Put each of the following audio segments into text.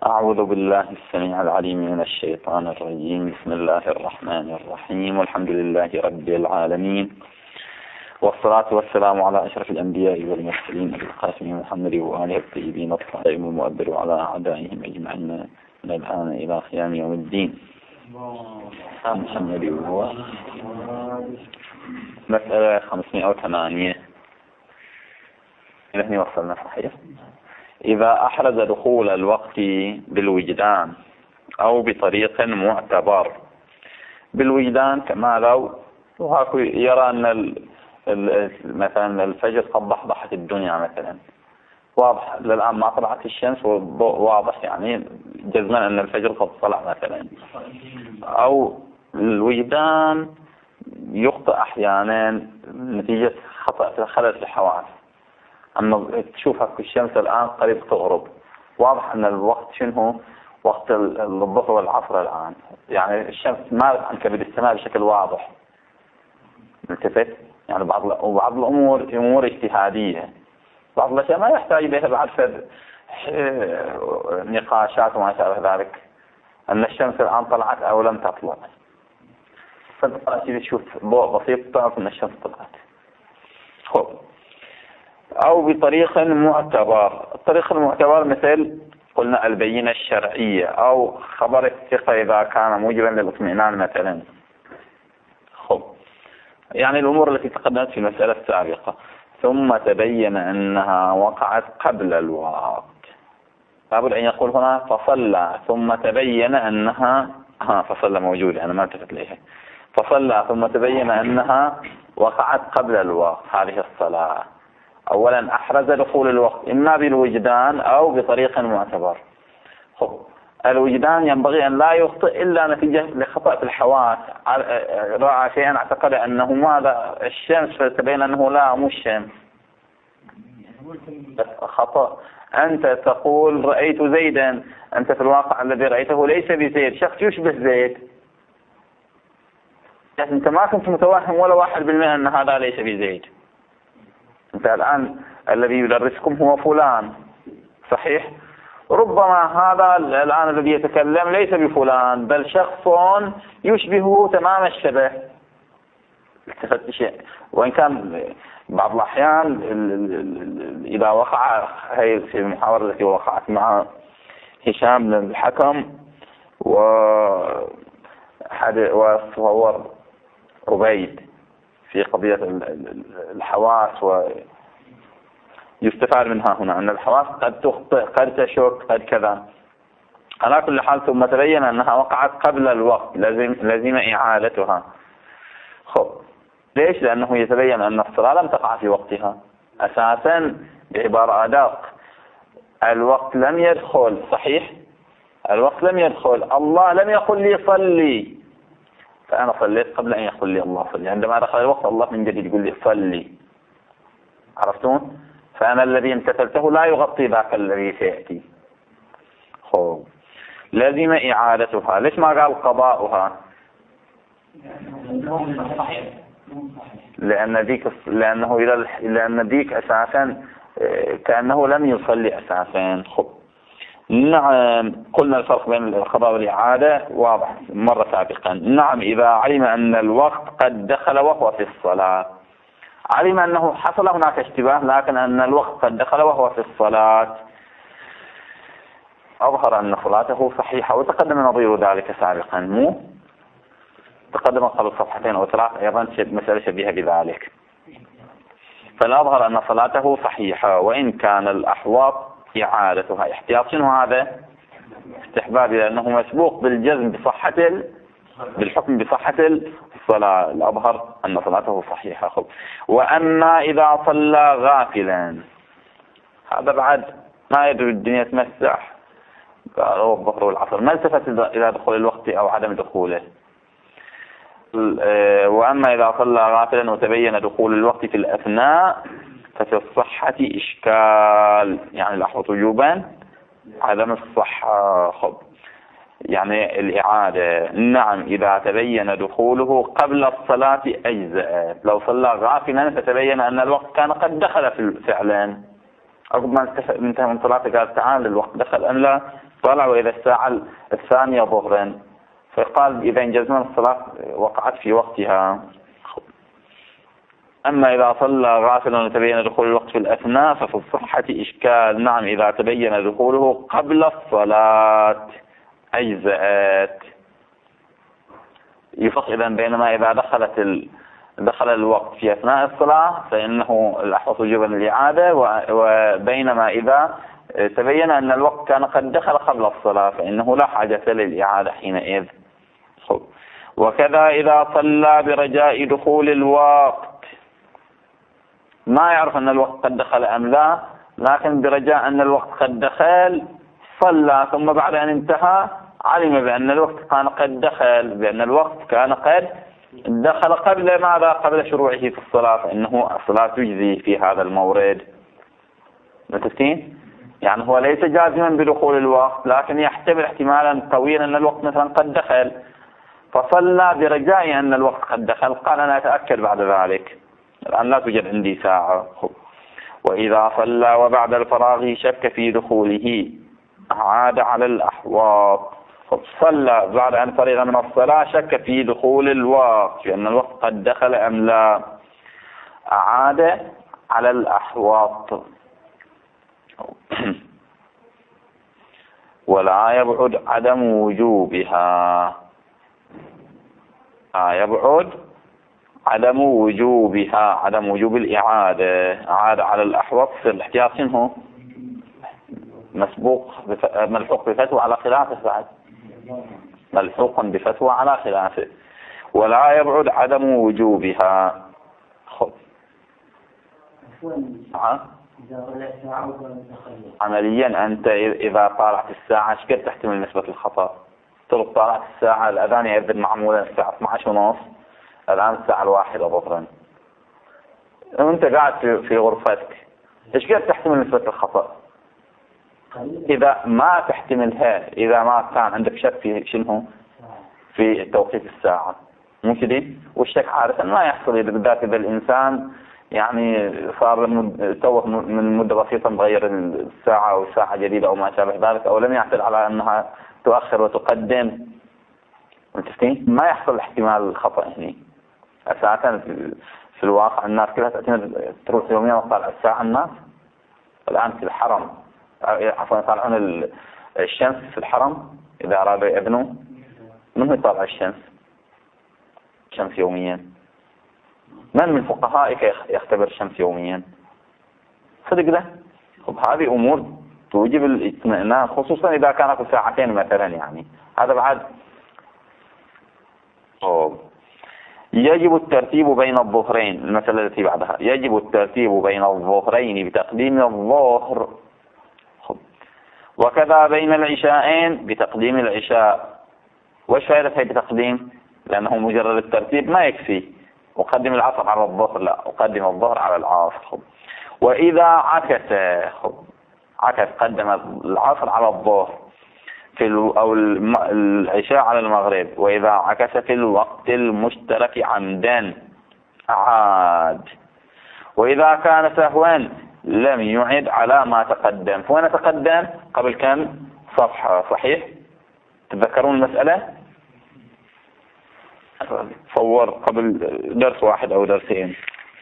أعوذ بالله السميع العليم من الشيطان الرجيم. بسم الله الرحمن الرحيم، والحمد لله رب العالمين، والصلاة والسلام على أشرف الأنبياء والمرسلين أبي القاسم محمد وآله الطيبين الطاهرين المؤبر وعلى أعدائهم أجمعين من الآن إلى قيام يوم الدين. محمد هو مسألة 508. نحن وصلنا صحيح. إذا أحرز دخول الوقت بالوجدان أو بطريق معتبر. بالوجدان كما لو يرى أن مثلا الفجر قد ضحضحت الدنيا مثلا، واضح للآن ما طلعت الشمس والضوء واضح، يعني جزما أن الفجر قد طلع مثلا. أو الوجدان يخطئ أحيانا نتيجة خلل في الحواس، أما تشوفها في الشمس الآن قريب تغرب، واضح أن الوقت شنو وقت الظهر والعصر الآن، يعني الشمس مالت عن كبد السماء بشكل واضح. التفت يعني بعض الأمور أمور اجتهادية، بعض الأشياء ما يحتاج إليها بعد نقاشات وما شابه ذلك، أن الشمس الآن طلعت أو لم تطلع، تشوف ضوء بسيط تعرف أن الشمس طلعت. خب. أو بطريق معتبر. الطريق المعتبر مثل قلنا البينة الشرعية، أو خبر الثقة إذا كان موجبا للاطمئنان مثلا. خب. يعني الأمور التي تقدمت في المسألة السابقة. ثم تبين أنها وقعت قبل الوقت. لابد أن يقول هنا فصلى ثم تبين أنها فصلى موجودة، أنا ما التفت إليها. فصلى ثم تبين أنها وقعت قبل الوقت. هذه الصلاة أولا أحرز دخول الوقت إما بالوجدان أو بطريق معتبر. خب. الوجدان ينبغي أن لا يخطئ إلا نتيجة لخطأ في الحواس، رأى شيئا اعتقد أنه ماذا الشمس فتبين أنه لا مو الشمس، خطأ. أنت تقول رأيت زيدا، أنت في الواقع الذي رأيته ليس بزيد، شخص يشبه زيد، أنت ما كنت متوهم ولا 1% أن هذا ليس بزيد. أنت الآن الذي يدرسكم هو فلان صحيح، ربما هذا الآن الذي يتكلم ليس بفلان بل شخص يشبهه تمام الشبه. التفت شيء، وإن كان بعض الأحيان إذا وقع هي في المحاورة التي وقعت مع هشام بن الحكم وصور عبيد في قضية الحواس، ويستفاد منها هنا أن الحواس قد تخطئ قد تشك قد كذا. على كل حال ثم تبين أنها وقعت قبل الوقت، لازم إعادتها. خب. ليش؟ لأنه يتبين أن الصلاة لم تقع في وقتها أساسا. بعبارة أدق، الوقت لم يدخل، صحيح الوقت لم يدخل، الله لم يقل لي صلي، فأنا صليت قبل أن يقول لي الله صلي. عندما دخل الوقت الله من جديد يقول لي صلي، عرفتون؟ فأنا الذي امتثلته لا يغطي ذاك الذي سيأتي. خب. لازم إعادتها. ليش ما قال قضاؤها؟ لأن ذيك أساسا كأنه لم يصلي أساسا. خب. نعم، قلنا الفرق بين القضاء والإعادة واضح مرة سابقا. نعم، إذا علم أن الوقت قد دخل وهو في الصلاة، علم أنه حصل هناك اشتباه لكن أن الوقت قد دخل وهو في الصلاة، أظهر أن صلاته صحيحة. وتقدم نظير ذلك سابقا، مو تقدم قبل صفحتين أو 3 أيضا مسألة شبيهة بذلك. فالأظهر أن صلاته صحيحة، وإن كان الأحوط إعادتها. احتياط شنو هذا؟ استحبابي، لأنه مسبوق بالجزم بالحكم بصحة الصلاة. الأظهر أن صلاته صحيحة. خب. وأما إذا صلى غافلا، هذا بعد ما يدري الدنيا تمسح، قالوا الظهر والعصر، ما التفت إلى دخول الوقت أو عدم دخوله. وأما إذا صلى غافلا وتبين دخول الوقت في الأثناء ففي الصحة إشكال، يعني الأحوط وجوبا عدم الصحة. خب. يعني الإعادة. نعم، إذا تبين دخوله قبل الصلاة أجزأت. لو صلى غافلا فتبين أن الوقت كان قد دخل فعلا، عقب ما انتهى من صلاته قال تعال الوقت دخل أم لا، طلع وإذا الساعة الثانية ظهرا، فقال إذا جزمنا الصلاة وقعت في وقتها. أما إذا صلى غافلا وتبين دخول الوقت في الأثناء ففي الصحة إشكال. نعم إذا تبين دخوله قبل الصلاة أجزأت. يفرق إذا بينما إذا دخل الوقت في أثناء الصلاة فإنه الأحوط وجوبا الإعادة، وبينما إذا تبين أن الوقت كان قد دخل قبل الصلاة فإنه لا حاجة للإعادة حينئذ. وكذا إذا صلى برجاء دخول الوقت، ما يعرف أن الوقت قد دخل أم لا، لكن برجاء أن الوقت قد دخل صلى، ثم بعد أن انتهى علم بأن الوقت كان قد دخل قبل ماذا؟ قبل شروعه في الصلاة، فإنه الصلاة تجزي في هذا المورد. متفقين؟ يعني هو ليس جازما بدخول الوقت، لكن يحتمل احتمالا طويلا أن الوقت مثلا قد دخل، فصلى برجاء أن الوقت قد دخل، قال أنا أتأكد بعد ذلك، الآن لا توجد عندي ساعة. وإذا صلى وبعد الفراغ شك في دخوله عاد على الأحواط. صلى بعد أن فرغ من الصلاة شك في دخول الوقت، لأن الوقت قد دخل أم لا، أعاد على الأحواط. ولا يبعد عدم وجوبها، عدم وجوب الإعادة. عاد على الأحوط في الاحتياط شنو؟ ملحوق بفتوى على خلافه، بعد ملحوق بفتوى على خلافه. ولا يبعد عدم وجوبها. عمليا أنت إذا طالعت الساعة ايش قد تحتمل نسبة الخطأ؟ تلقى طالعت الساعة الأذان يأذن معمولا الساعة 12:30، الآن الساعة 1 ظهرا، وأنت قاعد في غرفتك، ايش قد تحتمل نسبة الخطأ؟ إذا ما تحتملها، إذا ما كان عندك شك في شنو؟ في توقيت الساعة، مو كده؟ والشك عادة ما يحصل بالذات إذا الإنسان يعني صار توه من مدة بسيطة مغير الساعة أو ساعة جديدة أو ما شابه ذلك، أو لم يعتد على أنها تؤخر وتقدم. متفقين؟ ما يحصل احتمال الخطأ هنا. أساسا في الواقع الناس كلها تعتمد تروح يوميا وطالع الساعة. الناس الآن في الحرم عفوا يطالعون الشمس في الحرم إذا أرادوا يأذنوا، من يطالع الشمس يوميا؟ من فقهائك يختبر الشمس يوميا؟ صدق ده؟ هذه أمور توجب الاطمئنان، خصوصا إذا كانت ساعتين مثلا، يعني هذا بعد. يجب الترتيب بين الظهرين. المسألة التي بعدها يجب الترتيب بين الظهرين بتقديم الظهر، وكذا بين العشاءين بتقديم العشاء. وش فائدة هي بتقديم؟ لأنه مجرد الترتيب ما يكفي، أقدم العصر على الظهر، لا أقدم الظهر على العصر. وإذا عكس قدم العصر على الظهر أو العشاء على المغرب، وإذا عكس في الوقت المشترك عمدا عاد. وإذا كان سهوا لم يعد على ما تقدم. فوين تقدم؟ قبل كم صفحة، صحيح؟ تذكرون المسألة؟ صور قبل درس واحد أو درسين.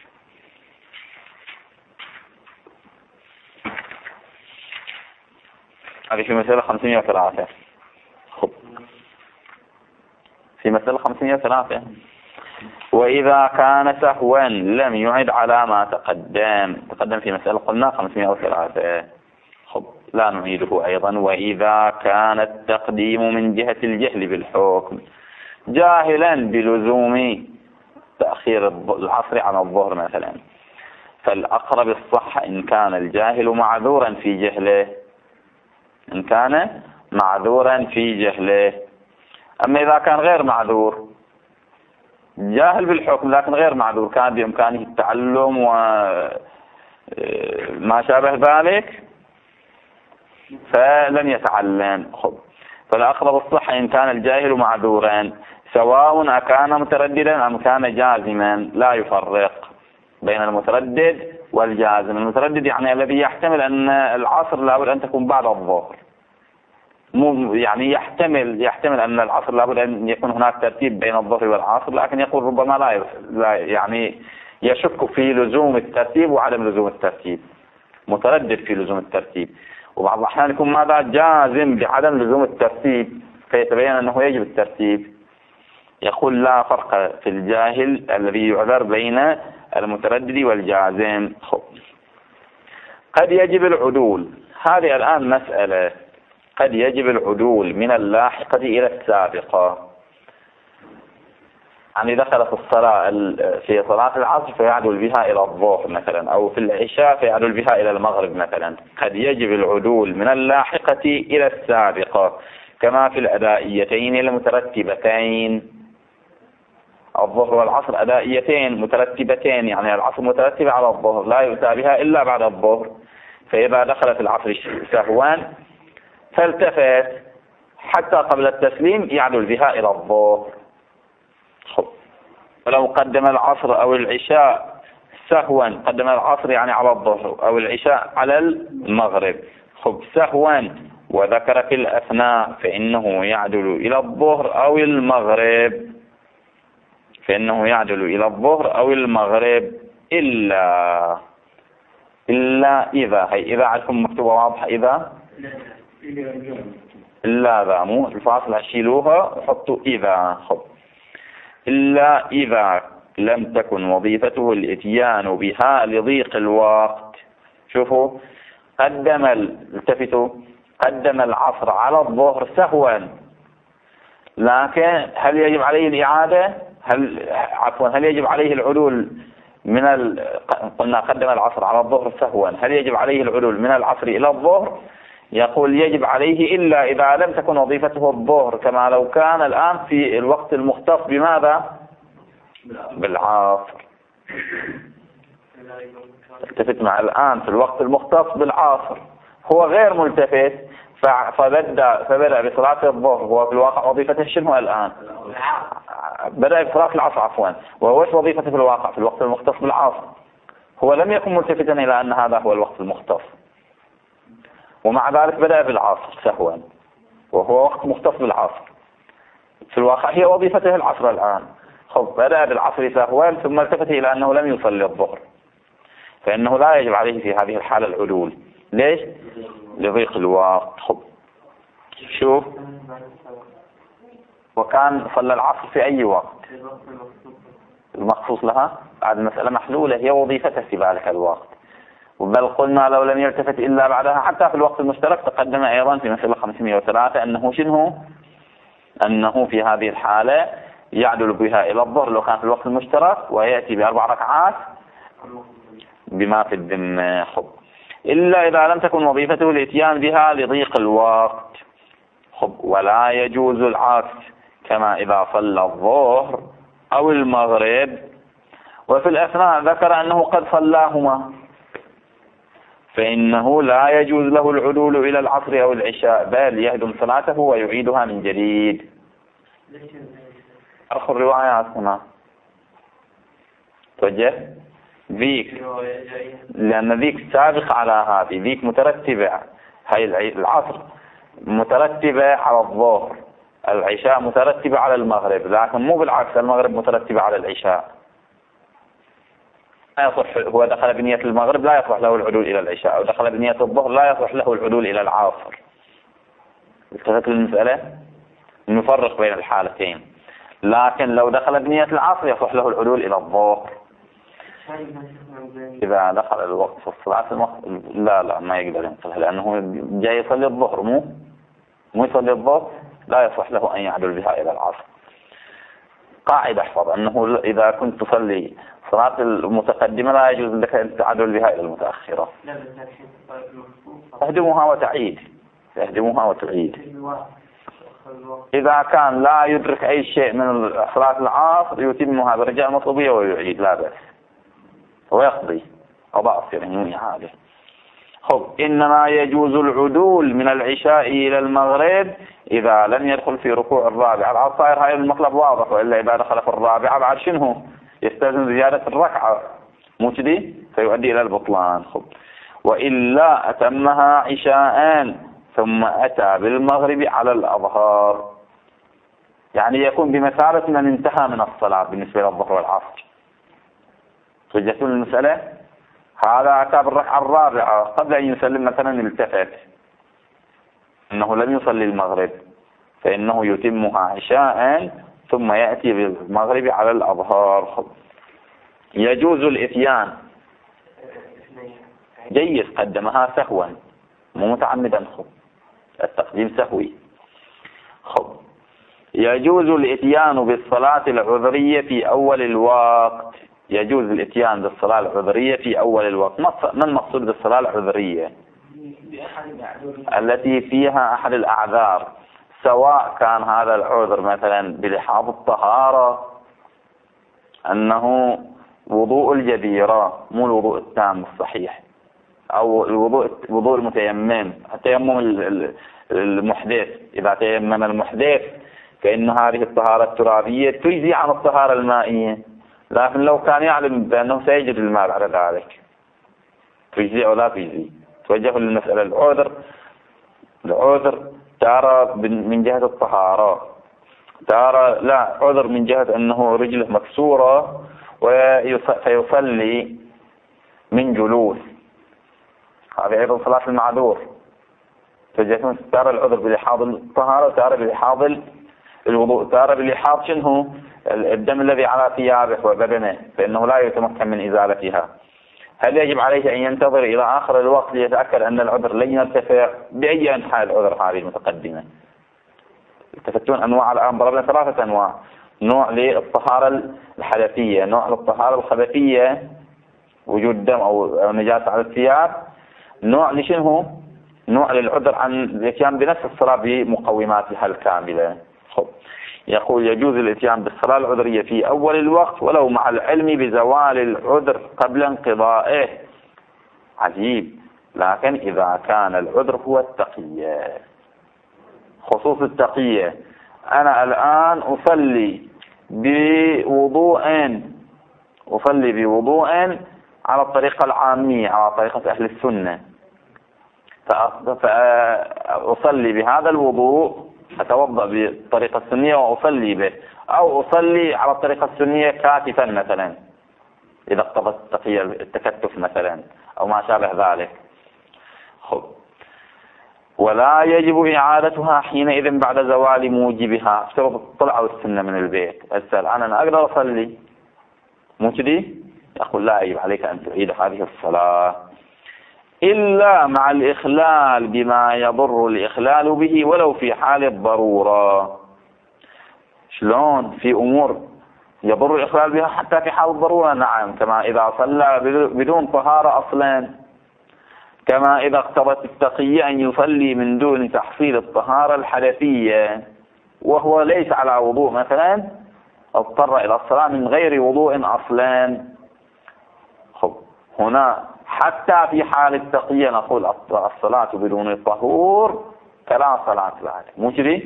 هذه في مسألة 503. في مسألة 503 وإذا كان سهوا لم يعد على ما تقدم في مسألة قلنا 503. لا نعيده أيضا. وإذا كان التقديم من جهة الجهل بالحكم، جاهلا بلزوم تأخير العصر عن الظهر مثلا، فالأقرب الصح إن كان الجاهل معذورا في جهله، أما إذا كان غير معذور، جاهل بالحكم لكن غير معذور، كان بإمكانه التعلم وما شابه ذلك، فلن يتعلم. فالأقرب الصح إن كان الجاهل معذورا، سواء أكان مترددا أم كان جازما، لا يفرق بين المتردد والجازم. المتردد يعني الذي يحتمل أن العصر لابد أن تكون بعد الظهر، يعني يحتمل أن العصر لابد أن يكون هناك ترتيب بين الظهر والعصر، لكن يقول ربما لا يعني يشك في لزوم الترتيب وعدم لزوم الترتيب، متردد في لزوم الترتيب، وبعض الأحيان يكون ماذا جازم بعدم لزوم الترتيب فيتبين أنه يجب الترتيب. يقول لا فرق في الجاهل الذي يعذر بين المتردد والجازم. قد يجب العدول، هذه الآن مسألة، قد يجب العدول من اللاحقة إلى السابقة. يعني دخلت الصلاة في صلاة العصر فيعدل بها إلى الظهر مثلا، أو في العشاء فيعدل بها إلى المغرب مثلا. قد يجب العدول من اللاحقة إلى السابقة كما في الأدائيتين المترتبتين. الظهر والعصر أدائيتين مترتبتين، يعني العصر مترتبة على الظهر لا يؤتى بها إلا بعد الظهر، فإذا دخلت العصر سهوا فالتفت حتى قبل التسليم يعدل بها إلى الظهر. ولو قدم العصر أو العشاء سهوا، قدم العصر يعني على الظهر أو العشاء على المغرب سهوا وذكر في الأثناء فإنه يعدل إلى الظهر أو المغرب، فإنه يعدل إلى الظهر أو المغرب إلا إذا عندكم مكتوبة واضحة إلا ذا مو الفاصل هشيلوها وحطوا إذا. إلا إذا لم تكن وظيفته الاتيان بها لضيق الوقت. شوفوا التفتوا قدم العصر على الظهر سهوا، لكن هل يجب عليه الإعادة؟ هل يجب عليه العدول قلنا قدم العصر على الظهر سهوا، هل يجب عليه العدول من العصر إلى الظهر؟ يقول يجب عليه إلا إذا لم تكن وظيفته الظهر، كما لو كان الآن في الوقت المختص بماذا؟ بالعصر. التفت مع الآن في الوقت المختص بالعصر، هو غير ملتفت فبدأ بصلاة الظهر، هو في الواقع وظيفته شنو الآن؟ بدأ بصلاة العصر عفوا، وهو ايش وظيفته في الواقع في الوقت المختص بالعصر؟ هو لم يكن ملتفتا إلى أن هذا هو الوقت المختص، ومع ذلك بدأ بالعصر سهوا وهو وقت مختص بالعصر، في الواقع هي وظيفته العصر الآن. بدأ بالعصر سهوا ثم التفت إلى أنه لم يصلي الظهر، فإنه لا يجب عليه في هذه الحالة العدول. ليش؟ لضيق الوقت. شوف وكان صلى العصر في أي وقت المخصوص لها؟ بعد المسألة محلولة، هي وظيفته في ذلك الوقت، بل قلنا لو لم يلتفت إلا بعدها حتى في الوقت المشترك. تقدم أيضا في مسألة 503 أنه شنو؟ أنه في هذه الحالة يعدل بها إلى الظهر لو كان في الوقت المشترك، ويأتي ب4 ركعات بما في الذمة. إلا إذا لم تكن وظيفته الاتيان بها لضيق الوقت. ولا يجوز العكس، كما إذا صلى الظهر أو المغرب وفي الأثناء ذكر أنه قد صلاهما، فإنه لا يجوز له العدول إلى العصر أو العشاء، بل يهدم صلاته ويعيدها من جديد. أخر الروايات هنا توجه ذيك، لأن ذيك سابق على هذه، ذيك مترتبة، هاي العصر مترتبة على الظهر، العشاء مترتبة على المغرب، لكن مو بالعكس، المغرب مترتبة على العشاء. لا يصح، هو دخل بنية المغرب لا يصح له العدول إلى العشاء، أو دخل بنية الظهر لا يصح له العدول إلى العصر. التفت للمسألة، نفرق بين الحالتين. لكن لو دخل بنية العصر يصح له العدول إلى الظهر. إذا دخل الوقت في الصلاة لا ما يقدر ينقلها، لأنه جاي يصلي الظهر، مو يصلي الظهر، لا يصح له أن يعدل بها إلى العصر. قاعدة احفظ أنه إذا كنت تصلي صلاة المتقدمة لا يجوز لك أن تعدل بها إلى المتأخرة، تهدمها وتعيد. إذا كان لا يدرك أي شيء من صلاة العصر يتمها برجاء مطلوبية ويعيد، لا بأس، ويقضي قضاء السنين هذه. إنما يجوز العدول من العشاء إلى المغرب إذا لم يدخل في ركوع الرابعة. العصائر هاي المطلب واضح، وإلا إذا دخل في الرابعة بعد شنو؟ يستلزم زيادة الركعة، مو كذي؟ فيؤدي إلى البطلان. وإلا أتمها عشاءان ثم أتى بالمغرب على الأظهار، يعني يكون بمثابة من انتهى من الصلاة بالنسبة للظهر والعصر. توجهتون المسألة؟ هذا أتى بالركعة الرابعة قبل أن يسلم مثلا التفت أنه لم يصلي المغرب، فإنه يتمها عشاء ثم يأتي بالمغرب على الأظهار. يجوز الإتيان، جيد، قدمها سهوا مو متعمدا، التقديم سهوي. يجوز الإتيان بالصلاة العذرية في أول الوقت. يجوز الإتيان بالصلاة العذرية في أول الوقت. ما المقصود بالصلاة العذرية؟ التي فيها أحد الأعذار، سواء كان هذا العذر مثلا بلحاظ الطهارة، أنه وضوء الجبيرة مو الوضوء التام الصحيح، أو وضوء المتيمم، التيمم المحدث. إذا تيمم المحدث فإن هذه الطهارة الترابية تجزي عن الطهارة المائية، لكن لو كان يعلم بأنه سيجد الماء بعد ذلك تجزي أو لا تجزي. توجه للمسألة. العذر تارة من جهة الطهارة، تارة لا عذر من جهة أنه رجله مكسورة فيصلي من جلوس، هذا أيضا صلاة المعذور. توجهون تارة العذر بلحاظ الطهارة وتارة بلحاظ الوضوء. تارة بلحاظ شنو؟ الدم الذي على ثيابه وبدنه فإنه لا يتمكن من إزالتها. هل يجب عليه أن ينتظر إلى آخر الوقت ليتأكد أن العذر لن يرتفع؟ بأي أنحاء العذر هذه المتقدمة؟ التفتون أنواع الآن ضربنا 3 أنواع: نوع للطهارة الحدثية، نوع للطهارة الخبثية وجود دم أو نجاسة على الثياب، نوع لشنو؟ نوع للعذر عن الاتيان بنفس الصلاة بمقوماتها الكاملة. يقول يجوز الاتيان بالصلاة العذرية في أول الوقت ولو مع العلم بزوال العذر قبل انقضائه. عجيب. لكن إذا كان العذر هو التقية، خصوص التقية، أنا الآن أصلي بوضوء على الطريقة العامية، على طريقة أهل السنة، فأصلي بهذا الوضوء، أتوضأ بالطريقة السنية وأصلي به، أو أصلي على الطريقة السنية كاتفا مثلا إذا اقتضت التقية التكتف مثلا أو ما شابه ذلك. ولا يجب إعادتها حينئذ بعد زوال موجبها. افترض طلعوا السنة من البيت، أسأل أنا أقدر أصلي مو كذي؟ يقول لا، يجب عليك أن تعيد هذه الصلاة إلا مع الإخلال بما يضر الإخلال به ولو في حال الضرورة. شلون؟ في أمور يضر الإخلال بها حتى في حال الضرورة، نعم، كما إذا صلى بدون طهارة أصلا، كما إذا اقتضت التقية أن يصلي من دون تحصيل الطهارة الحدثية وهو ليس على وضوء مثلا، اضطر إلى الصلاة من غير وضوء أصلا. هنا حتى في حال التقية نقول الصلاة بدون الطهور فلا صلاة لها، مو كذي؟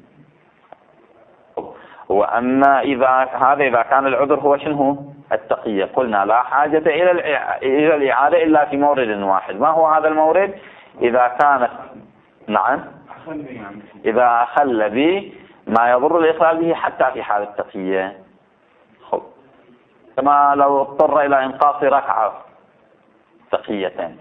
وأما إذا كان العذر هو شنو؟ التقية، قلنا لا حاجة إلى الإعادة إلا في مورد واحد. ما هو هذا المورد؟ إذا كانت نعم إذا أخل به ما يضر الإخلال به حتى في حال التقية، كما لو اضطر إلى إنقاص ركعة تقية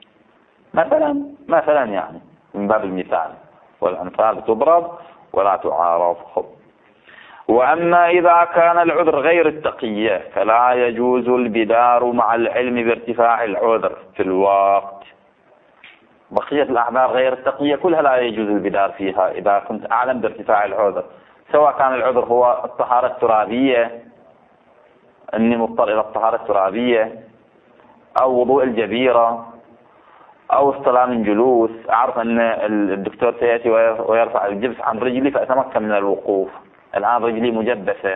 مثلا يعني من باب المثال، والأمثال تضرب ولا تعارض. وأما إذا كان العذر غير التقية فلا يجوز البدار مع العلم بارتفاع العذر في الوقت. بقية الأعذار غير التقية كلها لا يجوز البدار فيها إذا كنت أعلم بارتفاع العذر، سواء كان العذر هو الطهارة الترابية، أني مضطر إلى الطهارة الترابية، أو وضوء الجبيرة، أو الصلاة من جلوس، أعرف أن الدكتور سيأتي ويرفع الجبس عن رجلي فأتمكن من الوقوف، الآن رجلي مجبسة.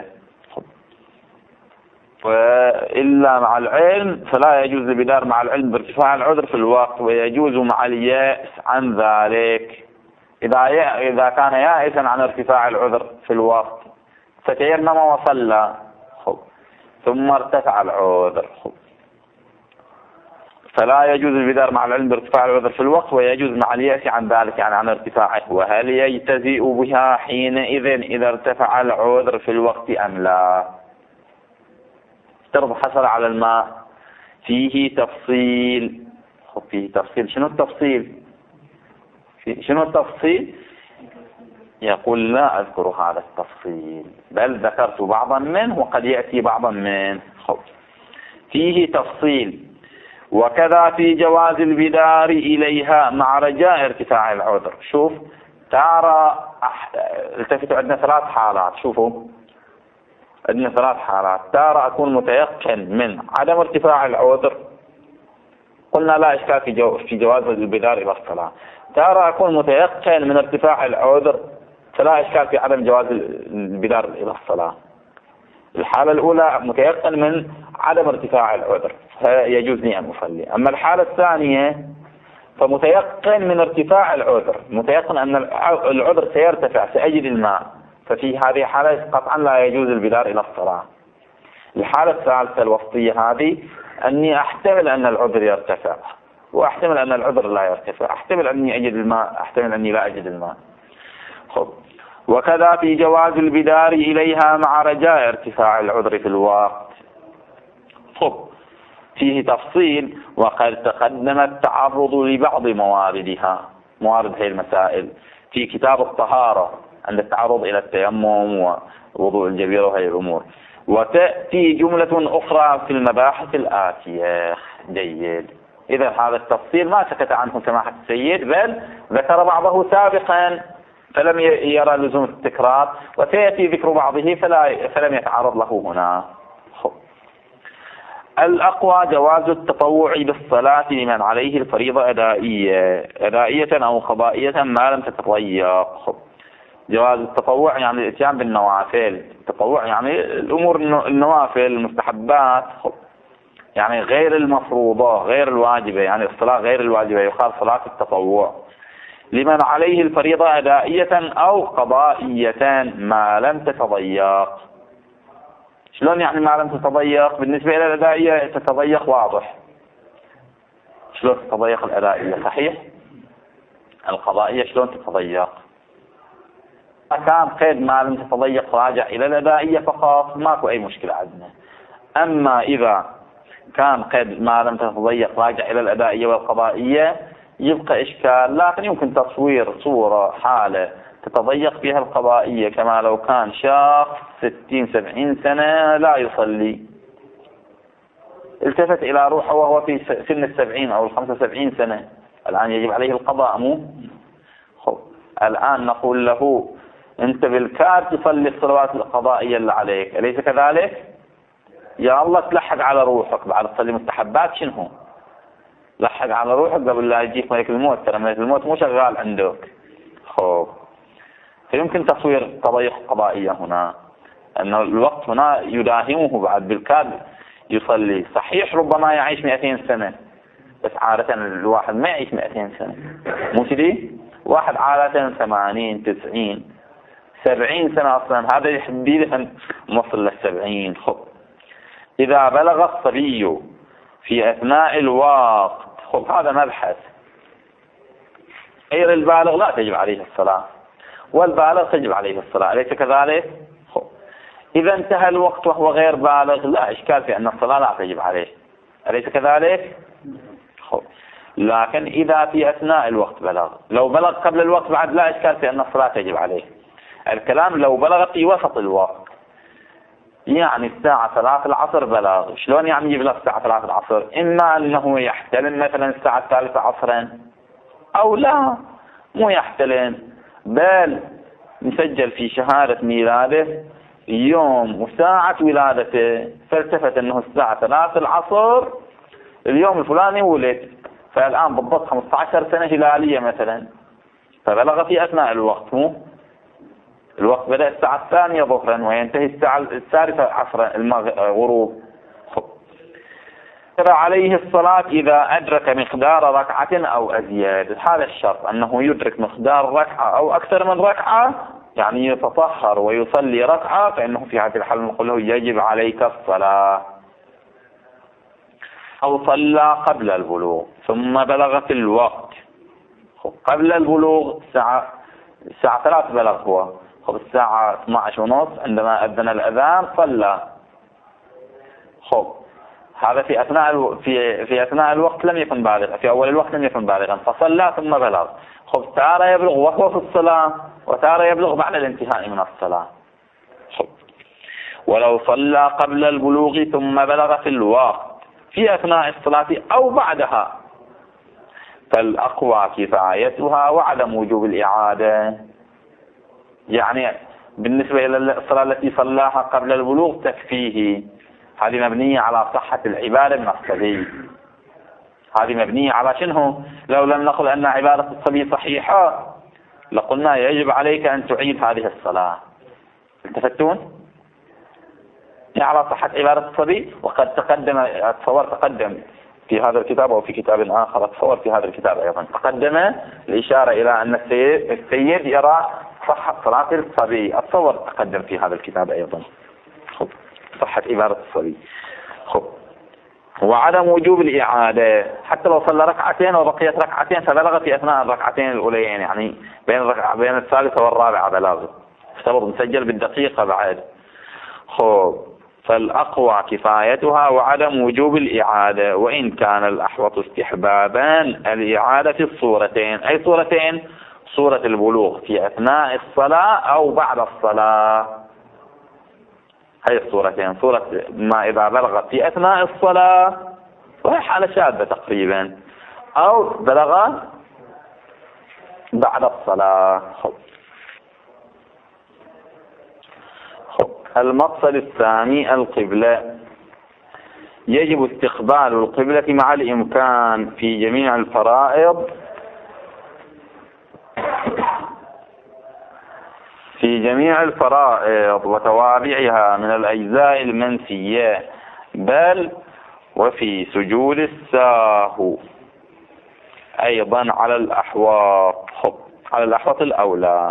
وإلا مع العلم فلا يجوز البدار مع العلم بارتفاع العذر في الوقت، ويجوز مع اليأس عن ذلك. إذا كان يائسا عن ارتفاع العذر في الوقت فتيمم وصلى ثم ارتفع العذر فلا يجوز البدار مع العلم بارتفاع العذر في الوقت، ويجوز مع اليأس عن ذلك يعني عن ارتفاعه. وهل يجتزئ بها حينئذ إذا ارتفع العذر في الوقت أم لا؟ افترض حصل على الماء فيه تفصيل. فيه تفصيل، شنو التفصيل؟ شنو التفصيل؟ يقول لا أذكر هذا التفصيل، بل ذكرت بعضا منه وقد يأتي بعضا منه. فيه تفصيل. وكذا في جواز البدار إليها مع رجاء ارتفاع العذر. شوف ترى التفتوا، عندنا ثلاث حالات. شوفوا عندنا ثلاث حالات. ترى أكون متيقن من عدم ارتفاع العذر، قلنا لا إشكال في جواز البدار إلى الصلاة. ترى أكون متيقن من ارتفاع العذر، فلا إشكال في عدم جواز البدار إلى الصلاة. الحالة الأولى متيقن من عدم ارتفاع العذر فيجوز لي أن أصلي. أما الحالة الثانية فمتيقن من ارتفاع العذر، متيقن أن العذر سيرتفع، سأجد الماء، ففي هذه الحالة قطعا لا يجوز البدار إلى الصلاة. الحالة الثالثة الوسطية هذه أني أحتمل أن العذر يرتفع وأحتمل أن العذر لا يرتفع، أحتمل أني أجد الماء، أحتمل أني لا أجد الماء. وكذا في جواز البدار إليها مع رجاء ارتفاع العذر في الوقت. فيه تفصيل. وقد تقدم التعرض لبعض مواردها، موارد هذه المسائل في كتاب الطهارة عند التعرض إلى التيمم ووضوء الجبيرة وهذه الأمور. وتأتي جملة أخرى في المباحث الآتية. جيد. إذا هذا التفصيل ما سكت عنه سماحة السيد، بل ذكر بعضه سابقا فلم يرى لزوم التكرار، وسيأتي ذكر بعضه فلم يتعرض له هنا. الأقوى جواز التطوع بالصلاة لمن عليه الفريضة أدائية أو قضائية ما لم تتضيق. جواز التطوع يعني الاتيان بالنوافل. التطوع يعني الأمور النوافل المستحبات، يعني غير المفروضة غير الواجبة، يعني الصلاة غير الواجبة يقال صلاة التطوع. لمن عليه الفريضة أدائية أو قضائية ما لم تتضيق. شلون يعني ما لم تتضيق؟ بالنسبة إلى الأدائية تتضيق واضح. شلون تتضيق الأدائية؟ صحيح. القضائية شلون تتضيق؟ كان قيد ما لم تتضيق راجع إلى الأدائية فقط، ماكو أي مشكلة عندنا. أما إذا كان قيد ما لم تتضيق راجع إلى الأدائية والقضائية يبقى إشكال. لكن يمكن تصوير صورة حالة تتضيق فيها القضائية، كما لو كان شخص 60-70 سنة لا يصلي، التفت إلى روحه وهو في سن 70 أو 75 سنة، الآن يجب عليه القضاء مو؟ الآن نقول له أنت بالكاد تصلي الصلوات القضائية اللي عليك، أليس كذلك؟ يا الله تلحق على روحك بعد تصلي مستحبات. شنو لحق على روحك قبل لا يجيك ملك الموت، ترى ملك الموت مو شغال عندك. فيمكن تصوير تضيق قضائية هنا، أن الوقت هنا يداهمه بعد بالكاد يصلي. صحيح ربما يعيش 200 سنة، بس عادة الواحد ما يعيش 200 سنة، مو كذي؟ واحد عادة 80 90 70 سنة أصلا، هذا يحدي أن نوصل لل70. إذا بلغ الصبي في أثناء الوقت، هذا مبحث. غير البالغ لا تجب عليه الصلاة، والبالغ تجب عليه الصلاة، أليس كذلك؟ إذا انتهى الوقت وهو غير بالغ لا إشكال في أن الصلاة لا تجب عليه، أليس كذلك؟ لكن إذا في أثناء الوقت بلغ، لو بلغ قبل الوقت بعد لا إشكال في أن الصلاة تجب عليه. الكلام لو بلغ في وسط الوقت، يعني الساعة 3 العصر بلغ. شلون يعني يبلغ الساعة 3 العصر؟ إما أنه يحتلم مثلا الساعة 3 عصرا، أو لا مو يحتلم، بل مسجل في شهادة ميلاده يوم وساعة ولادته، فالتفت أنه الساعة 3 العصر اليوم الفلاني ولد، فالآن بالضبط 15 سنة هلالية مثلا، فبلغ في أثناء الوقت. الوقت بدأ الساعة 2 ظهرا وينتهي الساعة 3 عصرا الغروب. عليه الصلاة إذا أدرك مقدار ركعة أو أزياد. هذا الشرط أنه يدرك مقدار ركعة أو أكثر من ركعة، يعني يتطهر ويصلي ركعة، فإنه في هذه الحالة نقول له يجب عليك الصلاة. أو صلى قبل البلوغ ثم بلغ في الوقت. قبل البلوغ الساعة 3 بلغ هو، الساعة 12:30 عندما أذن الأذان صلى. هذا في أثناء الوقت لم يكن بالغا، في أول الوقت لم يكن بالغا فصلى ثم بلغ. تارة يبلغ وهو في الصلاة، وتارة يبلغ بعد الانتهاء من الصلاة. ولو صلى قبل البلوغ ثم بلغ في الوقت في أثناء الصلاة أو بعدها فالأقوى كفايتها وعدم وجوب الإعادة. يعني بالنسبة إلى الصلاة التي صلاها قبل البلوغ تكفيه، هذه مبنية على صحة العبادة من الصبي. هذه مبنية على شنو؟ لو لم نقل أن عبادة الصبي صحيحة لقلنا يجب عليك أن تعيد هذه الصلاة. التفتون؟ على صحة عبادة الصبي. وقد تقدم في هذا الكتاب أو في كتاب آخر، أتصور في هذا الكتاب أيضا تقدم الإشارة إلى أن السيد يرى صحة صلاة الصبي. أتصور تقدم في هذا الكتاب أيضا صحة عبادة الصبي. وعدم وجوب الإعادة حتى لو صلى ركعتين وبقيت ركعتين فبلغ في أثناء الركعتين الأوليين، يعني بين الثالثة والرابعة بلغ، افترض مسجل بالدقيقة بعد. فالأقوى كفايتها وعدم وجوب الإعادة، وإن كان الأحوط استحبابا الإعادة في الصورتين. أي صورتين؟ صورة البلوغ في أثناء الصلاة أو بعد الصلاة. هي الصورتين، صورة ما إذا بلغ في أثناء الصلاة وهي حالة شاذة تقريبا، أو بلغ بعد الصلاة. المقصد الثاني القبلة. يجب استقبال القبلة مع الإمكان في جميع الفرائض وتوابعها من الأجزاء المنسية، بل وفي سجود السهو أيضا على الأحوط الأولى.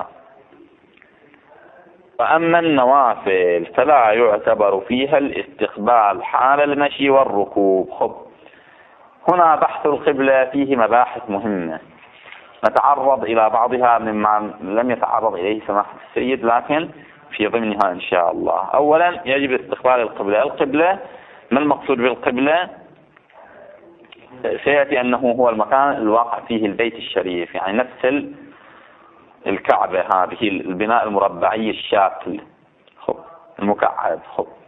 وأما النوافل فلا يعتبر فيها الاستقبال حال المشي والركوب. هنا بحث القبلة فيه مباحث مهمة نتعرض إلى بعضها مما لم يتعرض إليه سماحة السيد، لكن في ضمنها إن شاء الله. أولا يجب استقبال القبلة. القبلة، ما المقصود بالقبلة؟ سيأتي أنه هو المكان الواقع فيه البيت الشريف، يعني نفس الكعبة، هذه البناء المربعي الشاكل المكعب.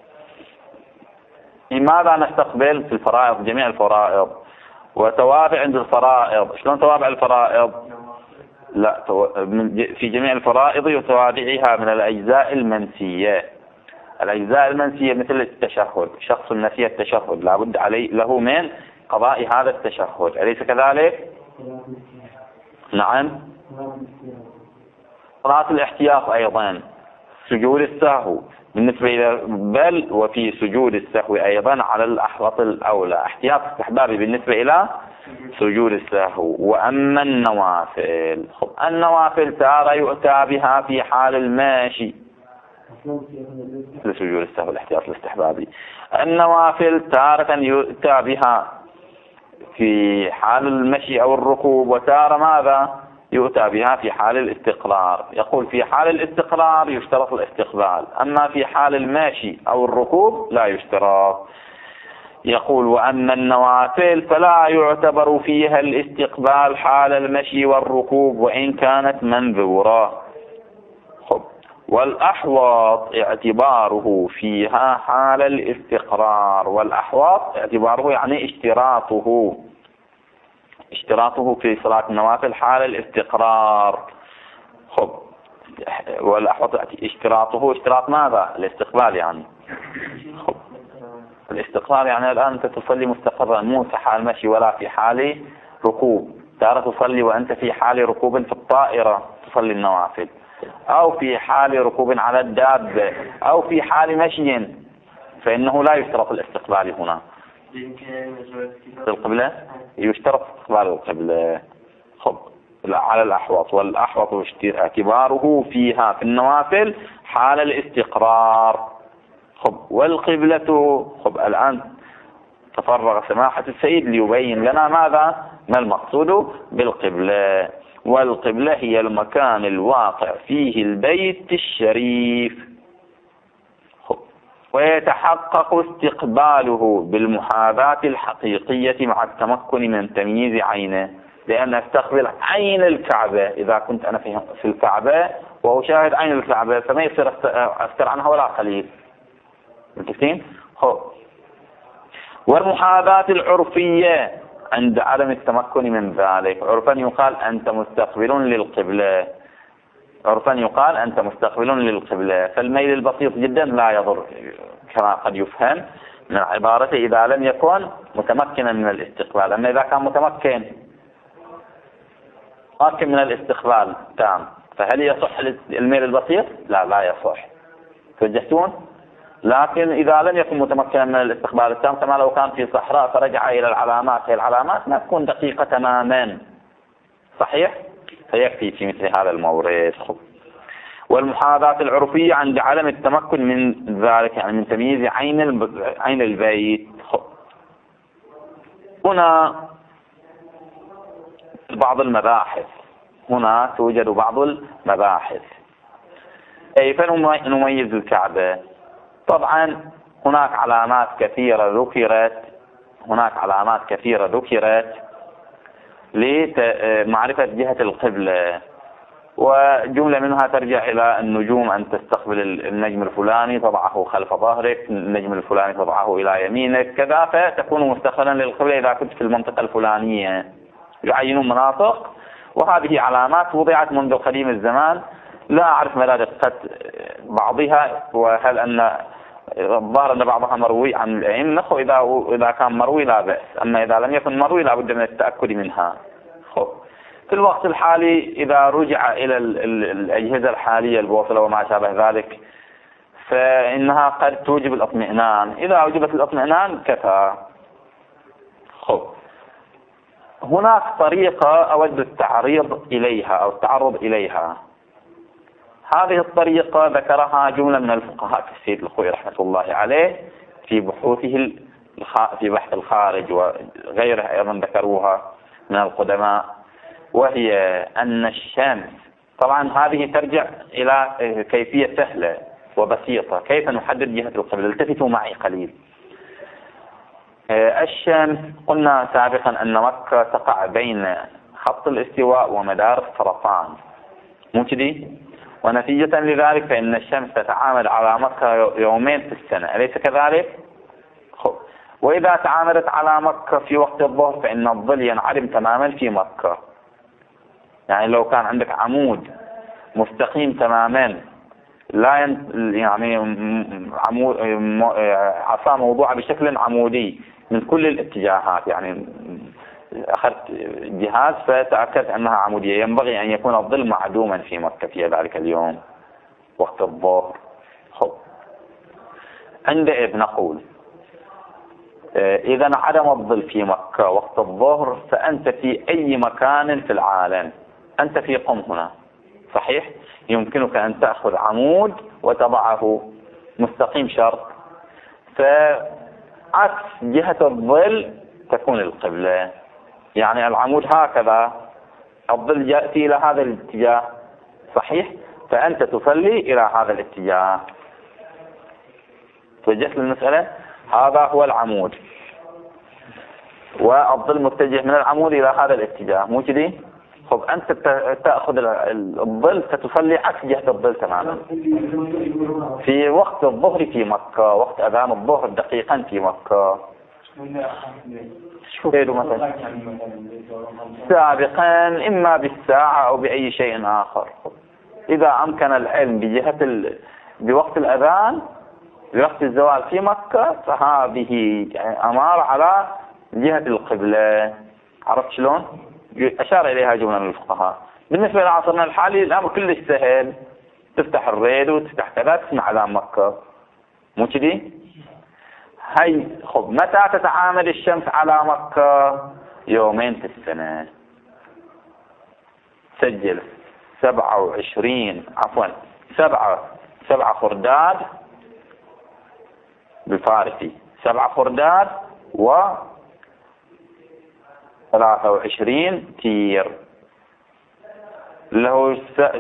لماذا نستقبل في الفرائض؟ جميع الفرائض وتوابع عند الفرائض. شلون توابع الفرائض؟ لا، في جميع الفرائض وتوابعها من الأجزاء المنسية. الأجزاء المنسية مثل التشهد، شخص نسي التشهد لابد عليه له من قضاء هذا التشهد، أليس كذلك؟ نعم. صلاة الاحتياط أيضا، سجود السهو بالنسبة إلى بل وفي سجود السهو أيضا على الأحوط الأولى، احتياط استحبابي بالنسبة إلى سجود السهو. وأما النوافل تارة يؤتى بها في حال الماشي لسجود السهو الاحتياط الاستحبابي. النوافل تارة يؤتى بها في حال المشي أو الركوب، وتارة ماذا؟ يؤتى بها في حال الاستقرار. يقول في حال الاستقرار يشترط الاستقبال، أما في حال الماشي أو الركوب لا يشترط. يقول وأما النوافل فلا يعتبر فيها الاستقبال حال المشي والركوب وإن كانت منذورة. والأحوط اعتباره فيها حال الاستقرار. والأحوط اعتباره يعني اشتراطه في صلاة النوافل حال الاستقرار. والأحوط اشتراطه اشتراط ماذا؟ الاستقبال يعني. الاستقرار يعني الآن أنت تصلي مستقرا، مو في حال مشي ولا في حال ركوب. تارة تصلي وأنت في حال ركوب في الطائرة تصلي النوافل، أو في حال ركوب على الدابة، أو في حال مشي، فإنه لا يشترط الاستقبال هنا. القبلة يشترط استقبال القبلة على الأحوط. والأحوط اعتباره فيها في النوافل حال الاستقرار. والقبلة الآن تفرغ سماحة السيد ليبين لنا ماذا؟ ما المقصود بالقبلة. والقبلة هي المكان الواقع فيه البيت الشريف، ويتحقق استقباله بالمحاذاة الحقيقية مع التمكن من تمييز عينه، لأن استقبل عين الكعبة إذا كنت أنا في الكعبة وأشاهد عين الكعبة فما يصير أستر عنها ولا قليل. متفقين؟ والمحاذاة العرفية عند عدم التمكن من ذلك، عرفا يقال أنت مستقبل للقبلة، عرفا يقال أنت مستقبل للقبلة، فالميل البسيط جدا لا يضر كما قد يفهم من عبارته إذا لم يكن متمكنا من الاستقبال. أما إذا كان متمكن من الاستقبال تام، فهل يصح الميل البسيط؟ لا يصح. توجهتون؟ لكن إذا لم يكن متمكنا من الاستقبال التام، كما لو كان في صحراء فرجع إلى العلامات، هي العلامات ما تكون دقيقة تماما، صحيح؟ فيكفي في مثل هذا المورد. والمحاذاة العرفية عند عدم التمكن من ذلك، يعني من تمييز عين البيت. هنا بعض المباحث، هنا توجد بعض المباحث. كيف نميز الكعبة؟ طبعا هناك علامات كثيرة ذكرت لمعرفة جهة القبلة، وجملة منها ترجع إلى النجوم، أن تستقبل النجم الفلاني تضعه خلف ظهرك، النجم الفلاني تضعه إلى يمينك، كذا، فتكون مستقبلا للقبلة إذا كنت في المنطقة الفلانية. يعينون مناطق، وهذه علامات وضعت منذ قديم الزمان، لا أعرف مدى دقة بعضها، وهل أن الظاهر أن بعضها مروي عن الأئمة، إذا كان مروي لا بأس، أما إذا لم يكن مروي لا بد من التأكد منها. في الوقت الحالي إذا رجع إلى الأجهزة الحالية البوصلة وما شابه ذلك، فإنها قد توجب الاطمئنان، إذا أوجبت الاطمئنان كفى. هناك طريقة أود التعرض إليها. هذه الطريقة ذكرها جملة من الفقهاء كالسيد الخوئي رحمة الله عليه في بحوثه في بحث الخارج، وغيره أيضا ذكروها من القدماء، وهي أن الشمس، طبعا هذه ترجع إلى كيفية سهلة وبسيطة، كيف نحدد جهة القبلة. التفتوا معي قليل. الشمس قلنا سابقا أن مكة تقع بين خط الاستواء ومدار السرطان، مو كذي؟ ونتيجة لذلك فإن الشمس تتعامد على مكة يومين في السنة، أليس كذلك؟ وإذا تعامدت على مكة في وقت الظهر فإن الظل ينعدم تماما في مكة. يعني لو كان عندك عمود مستقيم تماما، لا يعني عمود عصا موضوعة بشكل عمودي من كل الاتجاهات، يعني أخذت جهاز فتأكدت أنها عمودية، ينبغي أن يكون الظل معدوما في مكة في ذلك اليوم وقت الظهر. عندئذ نقول إذا انعدم الظل في مكة وقت الظهر فأنت في أي مكان في العالم، أنت في قم هنا، صحيح؟ يمكنك أن تأخذ عمود وتضعه مستقيم شرط، فعكس جهة الظل تكون القبلة. يعني العمود هكذا، الظل يأتي إلى هذا الاتجاه، صحيح؟ فأنت تصلي إلى هذا الاتجاه. توجهت للمسألة؟ هذا هو العمود، والظل متجه من العمود إلى هذا الاتجاه، مو كذي؟ أنت تأخذ الظل فتصلي عكس جهة الظل تماما في وقت الظهر في مكة، وقت أذان الظهر دقيقا في مكة. شو غيره مثلا سابقا إما بالساعة أو بأي شيء آخر، إذا أمكن العلم بوقت الأذان بوقت الزوال في مكة فهذه يعني أمار على جهة القبلة. عرفت شلون؟ أشار إليها جملة من الفقهاء. بالنسبة لعصرنا الحالي الأمر كلش سهل، تفتح الراديو وتفتح كذا تسمع أذان مكة، مو كذي؟ هاي متى تتعامد الشمس على مكة؟ يومين في السنة. سجل 7 خرداد بالفارسي، 7 خرداد 23 تير، اللي هو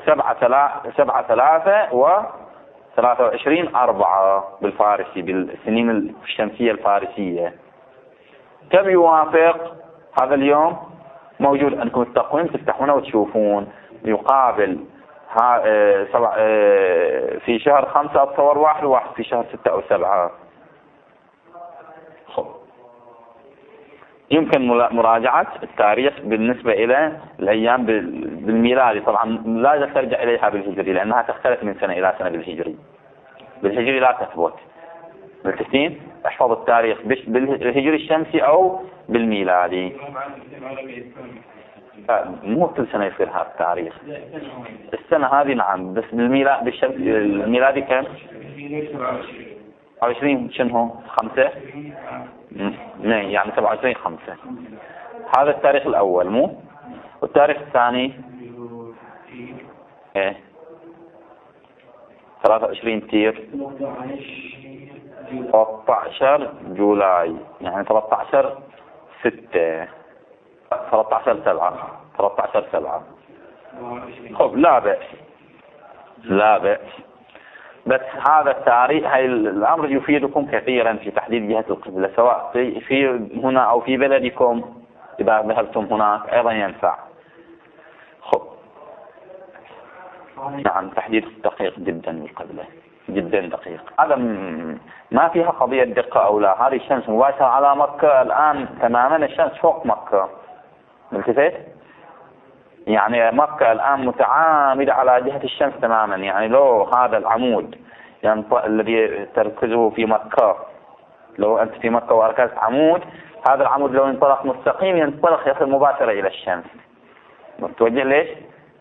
7/3 و23/4 بالفارسي، بالسنين الشمسية الفارسية. كم يوافق هذا اليوم؟ موجود عندكم التقويم تفتحونه وتشوفون. يقابل في شهر 5 أتصور 1 وواحد في شهر 6 أو 7. يمكن مراجعة التاريخ بالنسبة إلى الأيام بالميلادي، طبعا لا ترجع إليها بالهجري لأنها تختلف من سنة إلى سنة. بالهجري لا تثبت. بالتسين احفظ التاريخ بالهجري الشمسي أو بالميلادي. مو كل سنة يصير هذا التاريخ. السنة هذه نعم، بس بالميلادي كم؟ 20 شنو 5 يعني 27/5. هذا التاريخ الأول مو. والتاريخ الثاني 23 تير 13 جولاي، يعني 13/6 13/7. خب لا بأس. بس هذا التاريخ، هاي الأمر يفيدكم كثيرا في تحديد جهة القبلة، سواء في هنا أو في بلدكم إذا ذهبتم هناك أيضا ينفع. نعم، تحديد دقيق جدا للقبلة، جدا دقيق. هذا ما فيها قضية دقة أو لا. هذه الشمس مباشرة على مكة الآن تماما، الشمس فوق مكة. التفت يعني مكة الآن متعامدة على جهة الشمس تماما. يعني لو هذا العمود يعني الذي تركزه في مكة، لو أنت في مكة وركزت عمود، هذا العمود لو ينطلق مستقيم يصل مباشرة إلى الشمس. متوجه ليش؟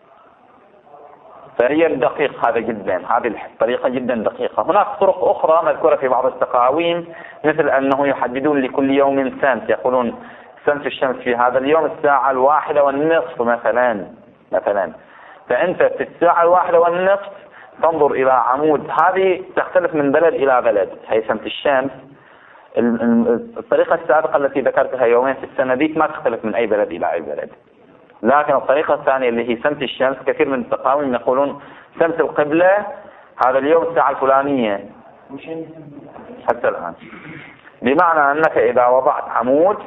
فهي الدقيق هذا جدا، هذه الطريقة جدا دقيقة. هناك طرق أخرى مذكورة في بعض التقاويم، مثل أنه يحددون لكل يوم سنس، يقولون سنس الشمس في هذا اليوم 1:01 مثلا. فأنت في 1:01 تنظر إلى عمود. هذه تختلف من بلد إلى بلد. هي سنس الشمس. الطريقة السابقة التي ذكرتها يومين في السنة ذيك ما تختلف من أي بلد إلى أي بلد. لكن الطريقة الثانية اللي هي سنس الشمس، كثير من التقاويم يقولون سنس القبلة هذا اليوم الساعة الفلانية حتى الآن. بمعنى أنك إذا وضعت عمود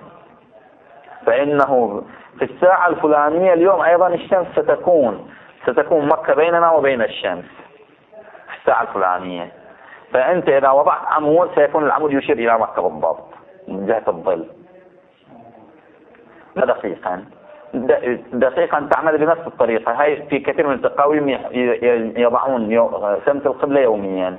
فإنه في الساعة الفلانية اليوم أيضا الشمس ستكون مكة بيننا وبين الشمس في الساعة الفلانية. فأنت إذا وضعت عمود سيكون العمود يشير إلى مكة بالضبط من جهة الظل. دقيقا تعمل بنفس الطريقة. هاي في كثير من التقاويم يضعون سمت القبلة يوميا.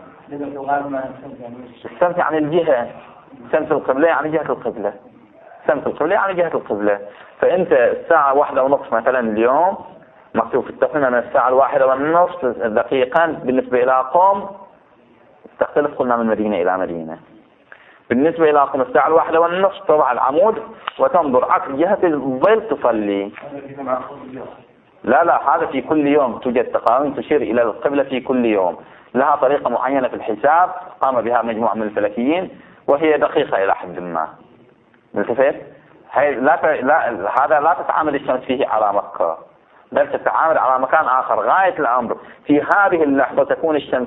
السمت يعني الجهة، سمت القبلة يعني جهة القبلة، سمت القبلة يعني جهة القبلة. فأنت الساعة 1:30 مثلا اليوم مكتوب في التقويم أن الساعة 1:30 دقيقا بالنسبة إلى قوم تختلف، قلنا من مدينة إلى مدينة. بالنسبة إلى قوم الساعة 1:30 تضع العمود وتنظر عكس جهة الظل تصلي. لا هذا في كل يوم توجد تقاويم تشير إلى القبلة في كل يوم، لها طريقة معينة في الحساب قام بها مجموعة من الفلكيين وهي دقيقة إلى حد ما. التفت هذا لا تتعامل الشمس فيه على مكة، بل تتعامل على مكان آخر. غاية الأمر في هذه اللحظة تكون الشمس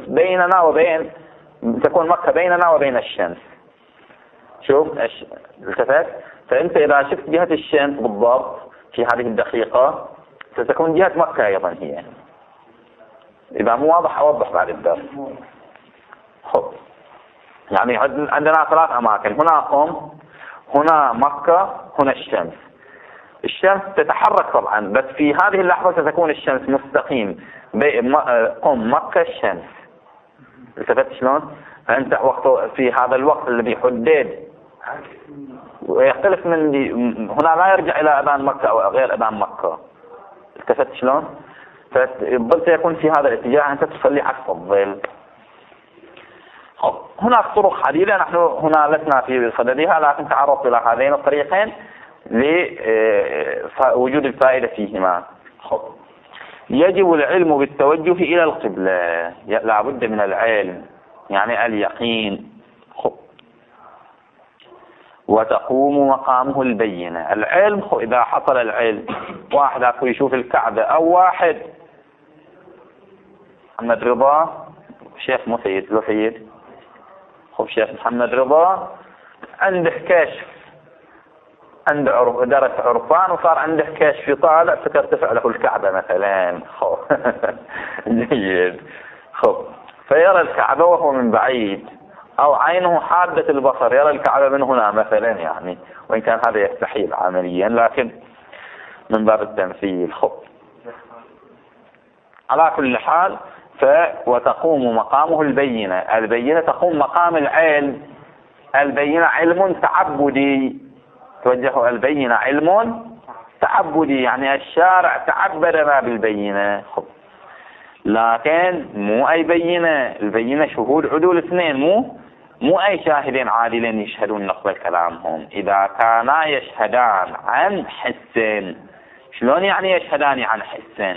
تكون مكة بيننا وبين الشمس. شوف التفت. فأنت إذا شفت جهة الشمس بالضبط في هذه الدقيقة ستكون جهة مكة أيضا هي. إذا مو واضح أوضح بعد الدرس. يعني عندنا 3 أماكن، هنا قم، هنا مكة، هنا الشمس تتحرك طبعا، بس في هذه اللحظة ستكون الشمس مستقيم قم مكة الشمس. التفت شلون؟ فأنت في هذا الوقت الذي حدد ويختلف من هنا لا يرجع إلى أذان مكة أو غير أذان مكة. التفت شلون؟ فالظل سيكون في هذا الاتجاه، أنت تصلي عكس الظل. هناك طرق عديدة، نحن هنا لسنا في صددها، لكن تعرضت إلى هذين الطريقين لوجود الفائدة فيهما. يجب العلم بالتوجه إلى القبلة، لا بد من العلم يعني اليقين. وتقوم مقامه البينة. العلم إذا حصل العلم، واحد أكو يشوف الكعبة، أو واحد محمد رضا شيخ مو سيد لو سيد شيخ محمد رضا عنده كشف، عنده درس عرفان وصار عنده كشف طالع فترتفع له الكعبة مثلا. جيد. فيرى الكعبة وهو من بعيد، أو عينه حادة البصر يرى الكعبة من هنا مثلا، يعني وإن كان هذا يستحيل عمليا لكن من باب التمثيل. على كل حال وتقوم مقامه البينة. البينة تقوم مقام العلم. البينة علم تعبدي، توجه البينة علم تعبدي، يعني الشارع تعبد ما بالبينة. لكن مو أي بينة، البينة شهود عدول اثنين، مو أي شاهدين عادلين يشهدون نقبل كلامهم. إذا كانا يشهدان عن حس، شلون يعني يشهدان عن حس؟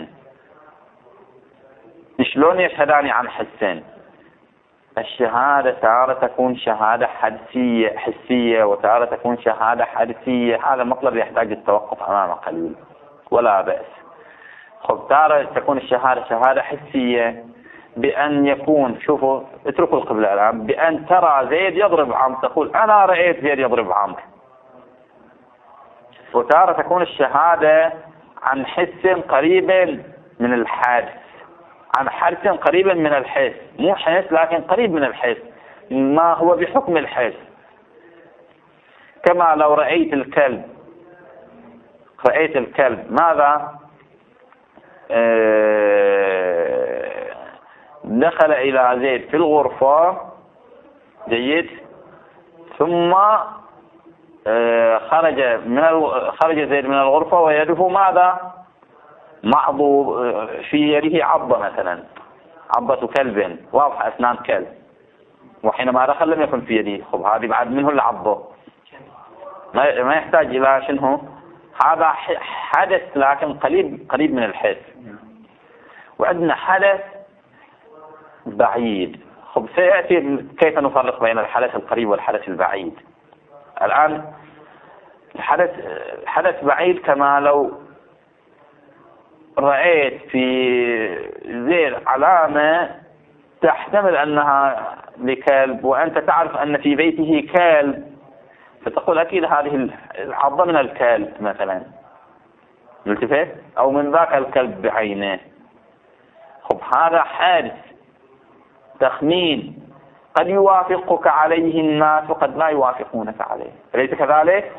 شلون يشهدان عن حس؟ الشهادة تارة تكون شهادة حسية وتارة تكون شهادة حدسية. هذا مطلب يحتاج التوقف أمامه قليل ولا بأس. تارة تكون الشهادة شهادة حسية بأن يكون، شوفوا اتركوا القبلة الآن، بأن ترى زيد يضرب عمرو، تقول أنا رأيت زيد يضرب عمرو. وتارة تكون الشهادة عن حس قريب من الحادث، عن حدث قريبا من الحس، مو حس لكن قريب من الحس، ما هو بحكم الحس. كما لو رأيت الكلب ماذا؟ دخل إلى زيد في الغرفة، جيد، ثم خرج زيد من الغرفة ويده ماذا؟ معضو، في يده عضة مثلا، عضة كلب، واضح أسنان كلب، وحينما دخل لم يكن في يده. هذه بعد منه العضة، ما يحتاج إلى شنو، هذا حدث لكن قريب من الحس. وعندنا حدث بعيد. سيأتي كيف نفرق بين الحدث القريب والحدث البعيد. الآن حدث بعيد، كما لو رأيت في زيد علامة تحتمل أنها لكلب، وأنت تعرف أن في بيته كلب، فتقول أكيد هذه العضة من الكلب مثلا، ملتفت، أو من ذاك الكلب بعينه. هذا حادث تخمين، قد يوافقك عليه الناس وقد لا يوافقونك عليه، أليس كذلك؟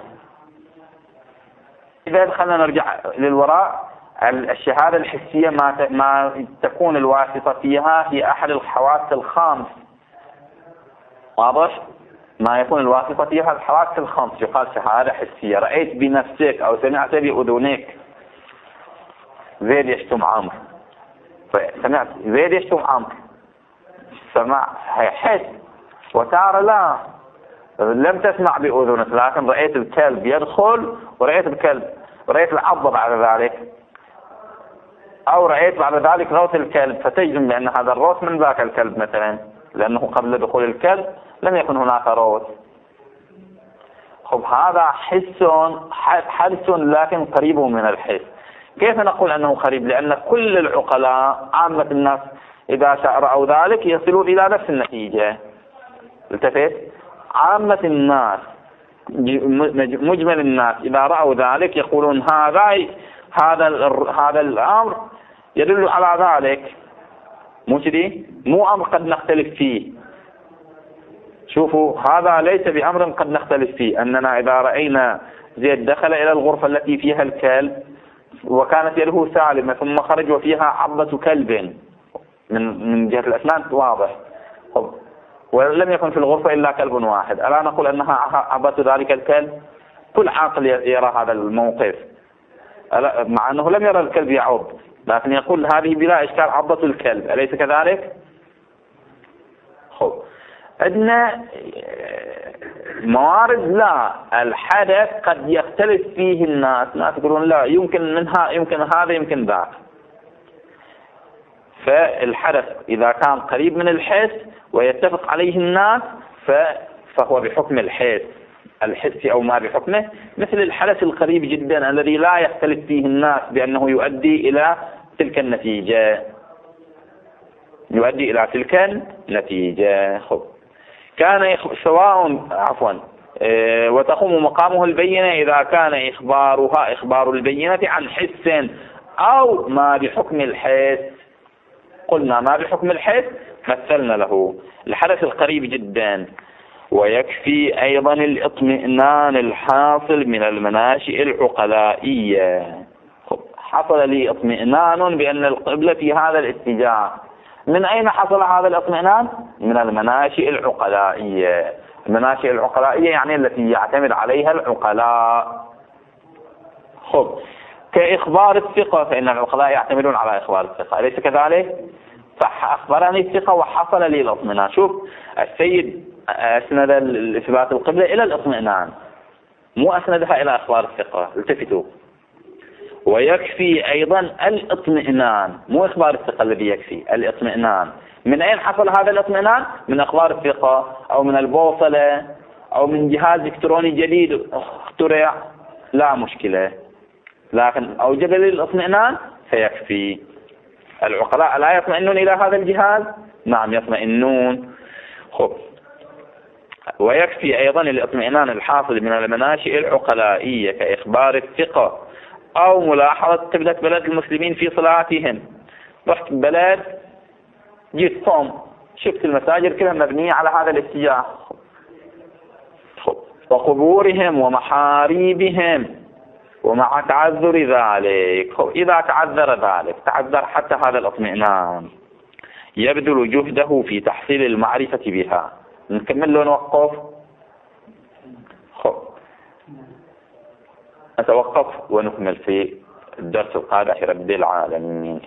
إذا دخلنا نرجع للوراء، الشهادة الحسية ما تكون الواسطة فيها هي أحد الحواس الخمس، واضح؟ ما يكون الواسطة فيها الحواس الخمس يقال شهادة حسية. رأيت بنفسك أو سمعت بأذنك زيد يشتم عمرو، سمعت زيد يشتم عمرو، سمع حس. وتارة لا، لم تسمع بأذنك لكن رأيت الكلب يدخل، ورأيت العضة بعد ذلك، أو رأيت بعد ذلك روث الكلب، فتجزم بأن هذا الروث من ذاك الكلب مثلا، لأنه قبل دخول الكلب لم يكن هناك روث. هذا حدث لكن قريب من الحس. كيف نقول أنه قريب؟ لأن كل العقلاء عامة الناس إذا رأوا ذلك يصلون إلى نفس النتيجة. التفت، عامة الناس، مجمل الناس إذا رأوا ذلك يقولون هذا الأمر يدل على ذلك، مو أمر قد نختلف فيه. شوفوا، هذا ليس بأمر قد نختلف فيه، أننا إذا رأينا زيد دخل إلى الغرفة التي فيها الكلب وكانت يده سالمة ثم خرج وفيها عضة كلب من جهة الأسنان، واضح، ولم يكن في الغرفة إلا كلب واحد، ألا نقول أنها عضة ذلك الكلب؟ كل عاقل يرى هذا الموقف، مع أنه لم يرى الكلب يعض، لكن يقول هذه بلا إشكال عضة الكلب، أليس كذلك؟ عندنا موارد لا، الحدث قد يختلف فيه الناس يقولون لا، يمكن هذا يمكن ذاك. فالحدث إذا كان قريب من الحس ويتفق عليه الناس فهو بحكم الحس، الحسي أو ما بحكمه، مثل الحدث القريب جدا الذي لا يختلف فيه الناس بأنه يؤدي إلى تلك النتيجة. يؤدي إلى تلك النتيجة. كان سواء وتقوم مقامه البينة إذا كان إخبارها إخبار البينة عن حس أو ما بحكم الحس. قلنا ما بحكم الحس مثلنا له الحدث القريب جدا. ويكفي أيضا الاطمئنان الحاصل من المناشئ العقلائية. حصل لي اطمئنان بأن القبلة في هذا الاتجاه. من أين حصل هذا الاطمئنان؟ من المناشئ العقلائية. المناشئ العقلائية يعني التي يعتمد عليها العقلاء. كإخبار الثقة، فإن العقلاء يعتمدون على إخبار الثقة، أليس كذلك؟ فأخبرني الثقة وحصل لي الاطمئنان. شوف، السيد أسند الإثبات القبلة إلى الاطمئنان، مو أسندها إلى إخبار الثقة. التفتوا. ويكفي أيضا الاطمئنان، مو إخبار الثقة الذي يكفي، الاطمئنان. من أين حصل هذا الاطمئنان؟ من أخبار الثقة أو من البوصلة أو من جهاز إلكتروني جديد اخترع، لا مشكلة، لكن أوجب لي الاطمئنان فيكفي. العقلاء لا يطمئنون إلى هذا الجهاز؟ نعم يطمئنون. ويكفي أيضا الاطمئنان الحاصل من المناشئ العقلائية كإخبار الثقة أو ملاحظة قبلة بلد المسلمين في صلاتهم. رحت بلد، جيت صوم، شفت المساجد كلها مبنية على هذا الاتجاه، وقبورهم ومحاريبهم، ومع تعذر ذلك. إذا تعذر ذلك، تعذر حتى هذا الاطمئنان، يبذل جهده في تحصيل المعرفة بها. نكمل له نوقف. نتوقف ونكمل في الدرس القادم. رب العالمين.